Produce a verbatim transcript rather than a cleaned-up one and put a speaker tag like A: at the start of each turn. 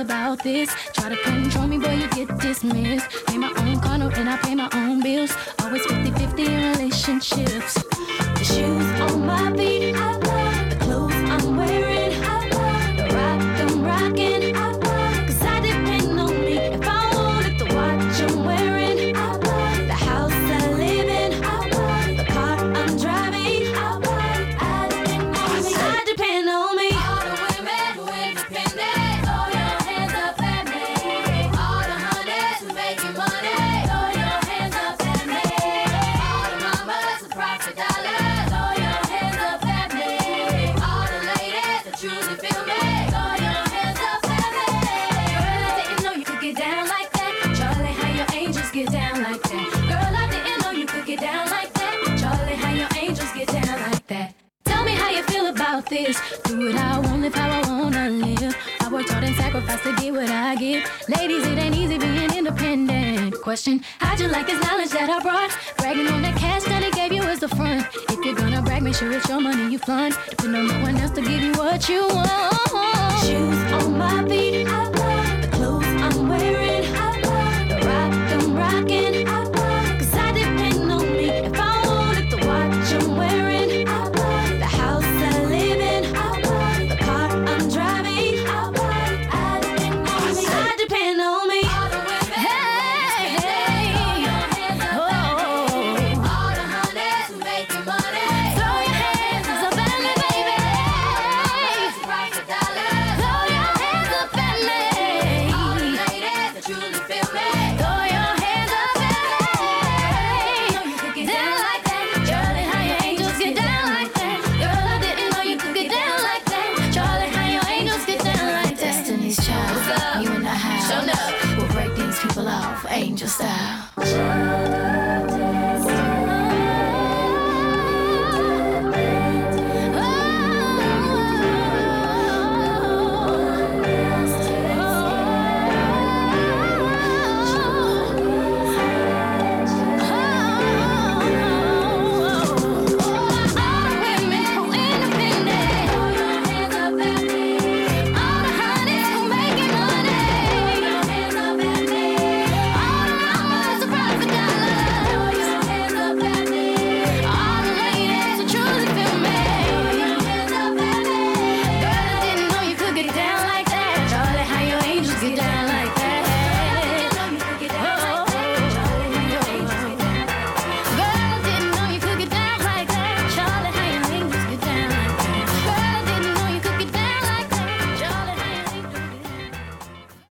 A: about this? Try to control me, boy, you get dismissed. Pay my own condo and I pay my own bills. Always fifty-fifty in relationships. The shoes on my feet, I love. The clothes I'm wearing, I love. The rock I'm rocking, I love. Cause I depend on me. If I wanted the watch I'm wearing, I love. The house I live in, I love. The car I'm driving, I love. I depend on me. I depend on me. All the women who independent, throw your hands up at me. All the honeys who making money, throw your hands up at me. All the mamas who profit dollars, throw your hands up at me. All the ladies that truly feel me, throw your hands up at me. Girl, I didn't know you could get down like that. Charlie, how your angels get down like that. Girl, I didn't know you could get down like that. Charlie, how your angels get down like that. Tell me how you feel about this. Do what I want, live how I wanna live. I worked hard and sacrificed to get what I get. Ladies, it ain't easy being independent. Question, how'd you like this knowledge that I brought? Bragging on that cash that he gave you as the front. If you're gonna brag, make sure it's your money you fund. Depend on no one else to give you what you want. Shoes on my feet, I